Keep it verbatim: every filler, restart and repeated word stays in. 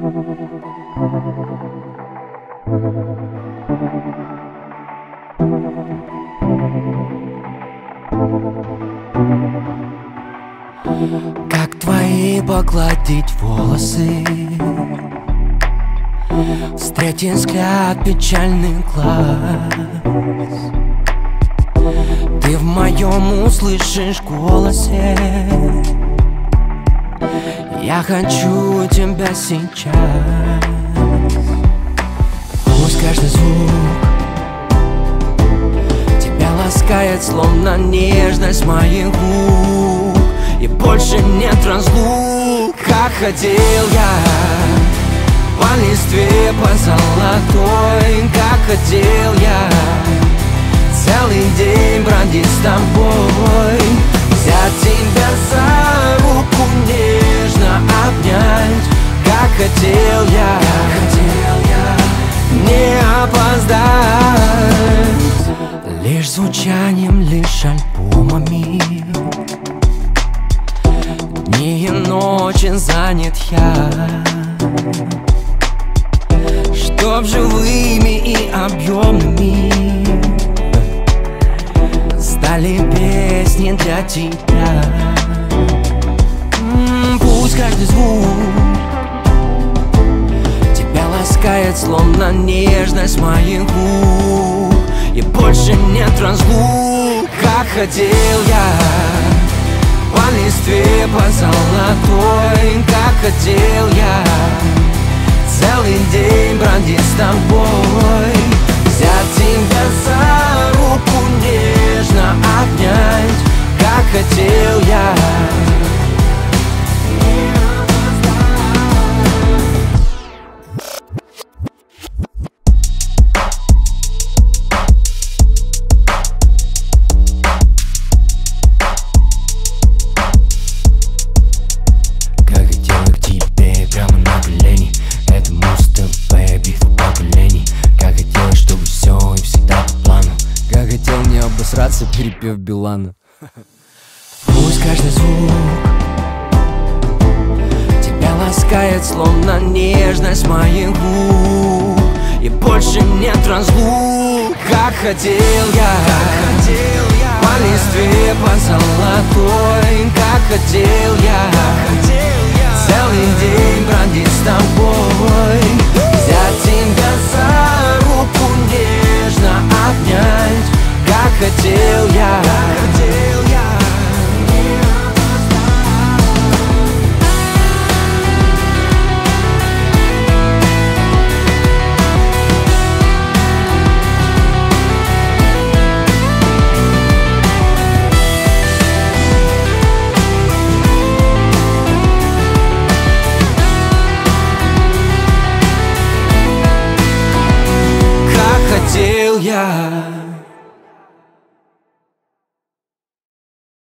Как твои погладить волосы, встретить взгляд печальный глаз. Ты в моем услышишь голосе: я хочу тебя сейчас. Пусть каждый звук тебя ласкает, словно нежность моих губ, и больше нет разлук. Как хотел я по листве, по золотой, как хотел я целый день бродить с тобой, взять тебя за руку, нежно обнять. Как хотел я, как хотел я не опоздать, лишь звучанием, лишь альбомами. Дни и ночи занят я, чтоб живыми и объемными стали песни для тебя. М-м, пусть каждый звук тебя ласкает, словно нежность моих губ, и больше нет разлук. Как хотел я по листве, по золотой, как хотел я целый день бродить с тобой, взять тебя за руку, нежно обнять. Как хотел я не обосраться, перепев Билана. Пусть каждый звук тебя ласкает, словно нежность моих губ, и больше нет разлук. Как хотел я по листве, по золотой, как хотел я целый день бродить с тобой, взять тебя за руку, нежно обнять. Как хотел я, как хотел я не опоздать. Как хотел я